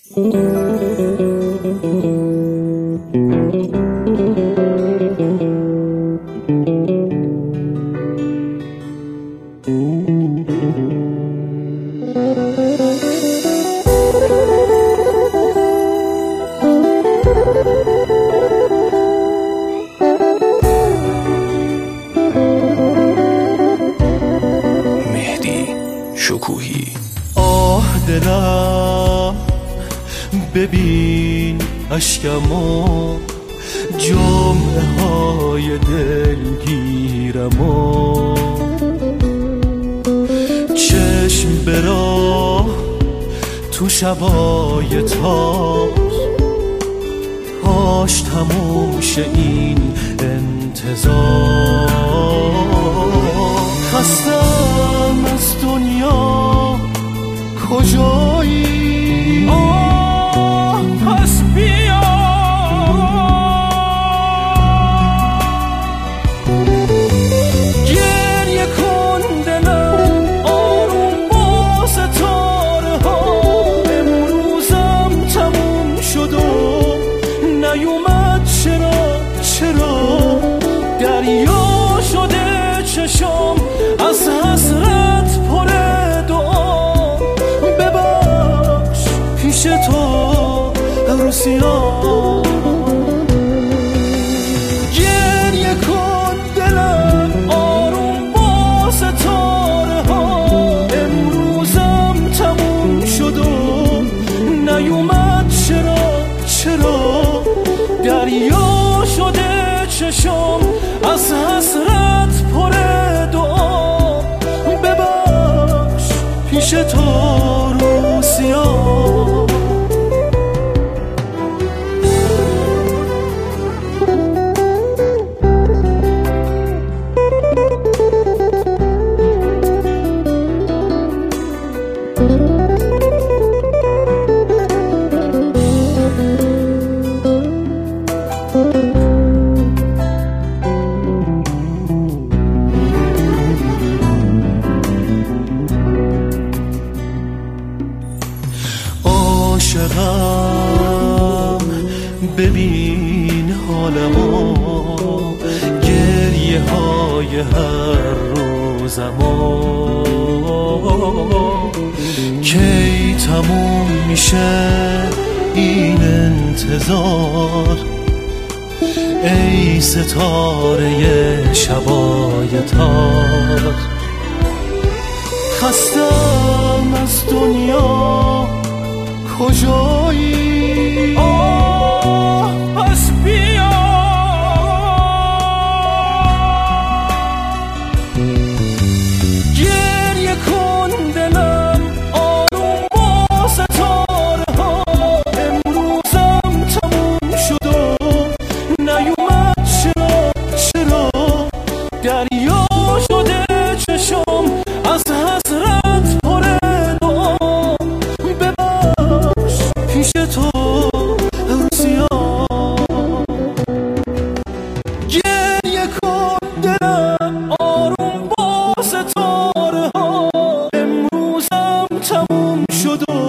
شکوهی. آه دلم ببین اشکمو، جمعه های دلگیرمو، چشم به راه تو شبای تار، کاش تموم شه این انتظار. خستم از دنیا کجایی؟ آه پس بیا گریه کن دلم آروم با ستاره ها. امروزم تموم شد و نیومد، چرا دریا شده چشم از حسرت پر دعا. ببخش پیش تو روسیا، گریه کن دلم آروم با ستاره ها. امروزم تموم شد و نیومد، چرا دریا شده چشم از حسرت پر دعا. ببخش پیش تو روسیا. عاشقم ببین حالمو، گریه های هر روزمو، کی تموم میشه این انتظار؟ ای ستاره شبای تار، خستم از دنیا کجایی؟ آه پس بیا گریه کن دلم آروم با ستاره ها. امروزم تموم شد و نیومد، چرا دریا شده چشم از حسرت پر دعا. ببخش پیش تو روسیا، گریه کن دلم آروم با ستاره ها. امروزم تموم شد و